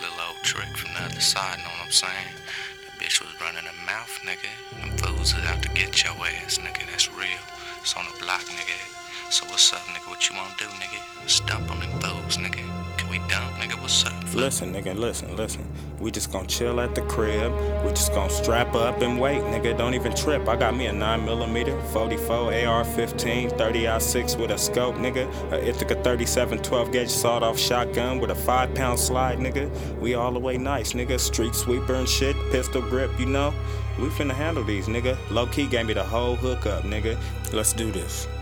little old trick from the other side, know what I'm saying? The bitch was running her mouth, nigga. Them fools is out to get your ass, nigga. That's real. It's on the block, nigga. So what's up, nigga? What you wanna do, nigga? Stomp on them fools, nigga. Can we dump, nigga? What's up? Listen, nigga, listen. We just gon' chill at the crib. We just gon' strap up and wait, nigga. Don't even trip. I got me a 9mm, 44, AR-15, 30-06 with a scope, nigga. A Ithaca 37, 12-gauge sawed-off shotgun with a 5-pound slide, nigga. We all the way nice, nigga. Street sweeper and shit, pistol grip, you know. We finna handle these, nigga. Low-key gave me the whole hookup, nigga. Let's do this.